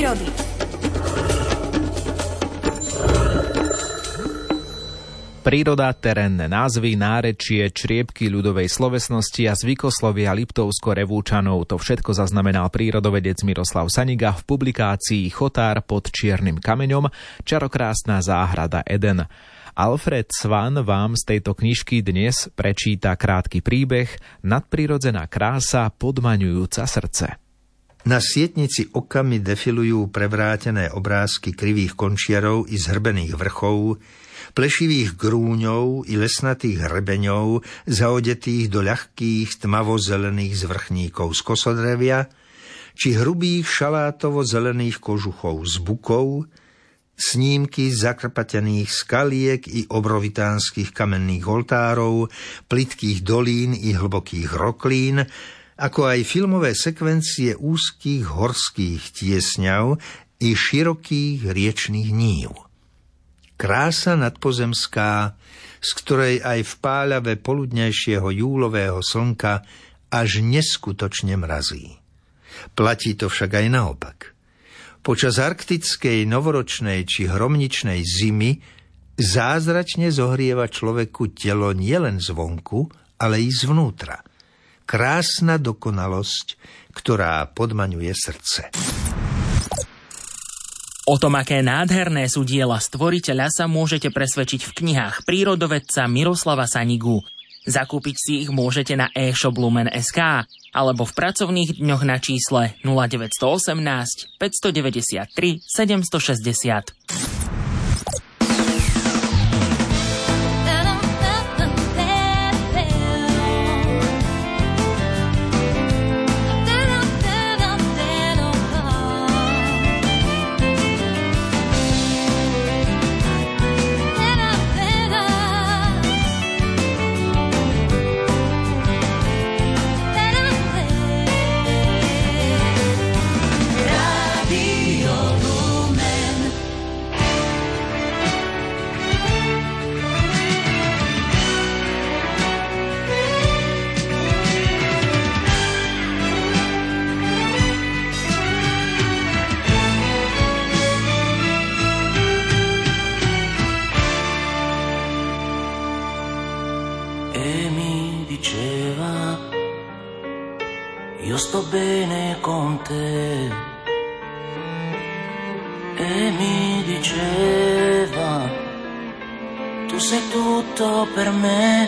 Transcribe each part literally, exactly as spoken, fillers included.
prírody. Príroda, terénne názvy, nárečie, čriepky ľudovej slovesnosti a zvykoslovia Liptovsko-Revúčanov. To všetko zaznamenal prírodovedec Miroslav Saniga v publikácii Chotár pod čiernym kameňom, čarokrásna záhrada Eden. Alfred Svan vám z tejto knižky dnes prečíta krátky príbeh Nadprirodzená krása podmaňujúca srdce. Na sietnici oka mi defilujú prevrátené obrázky krivých končiarov i zhrbených vrchov, plešivých grúňov i lesnatých hrebeňov, zaodetých do ľahkých tmavo-zelených zvrchníkov z kosodrevia, či hrubých šalátovo-zelených kožuchov z bukov, snímky zakrpatených skaliek i obrovitánskych kamenných oltárov, plytkých dolín i hlbokých roklín, ako aj filmové sekvencie úzkých horských tiesňav i širokých riečných nív. Krása nadpozemská, z ktorej aj v páľave poludnejšieho júlového slnka až neskutočne mrazí. Platí to však aj naopak. Počas arktickej, novoročnej či hromničnej zimy zázračne zohrieva človeku telo nielen zvonku, ale i zvnútra. Krásna dokonalosť, ktorá podmaňuje srdce. O tom, aké nádherné sú diela stvoriteľa, sa môžete presvedčiť v knihách prírodovedca Miroslava Sanigu. Zakúpiť si ich môžete na e-shop lumen bodka es ká alebo v pracovných dňoch na čísle nula deväť jedna osem, päť deväť tri, sedem šesť nula. Io sto bene con te, e mi diceva tu sei tutto per me,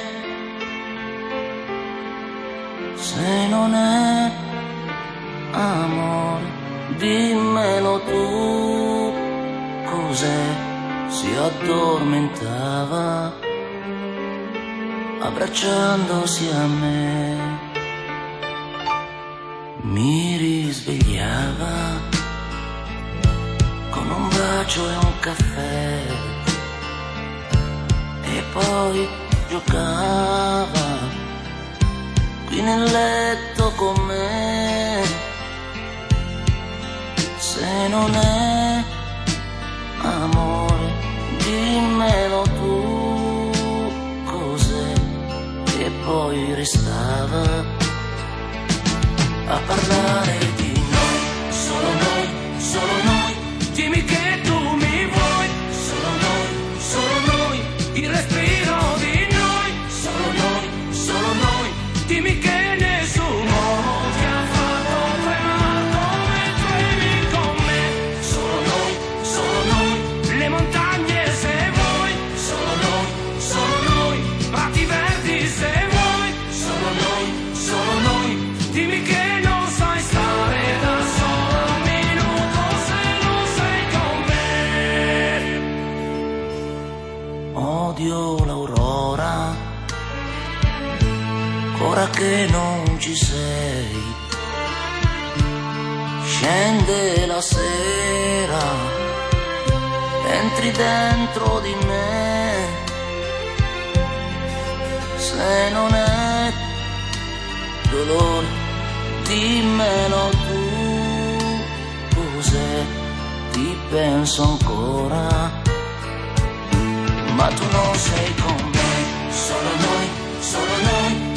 se non è amore dimmelo tu. Cos'è? Si addormentava abbracciandosi a me. Mi risvegliava con un bacio e un caffè e poi giocava qui nel letto con me. Se non è amore dimmelo tu. Cos'è? E poi restava a parlare di noi, solo noi, solo noi. Dimmi che tu mi vuoi, solo noi, solo noi. Il respiro di noi, solo noi, solo noi. Dimmi che nessuno ti ha fatto tremare come tremi con me. Solo noi, solo noi. Le montagne se vuoi, solo noi, solo noi. Prati verdi se vuoi, solo noi, solo noi. Dimmi che odio l'aurora, ora che non ci sei, scende la sera, entri dentro di me, se non è dolore dimmelo tu. Cos'è? Ti penso ancora, ma tu non sei con me, solo noi, solo noi.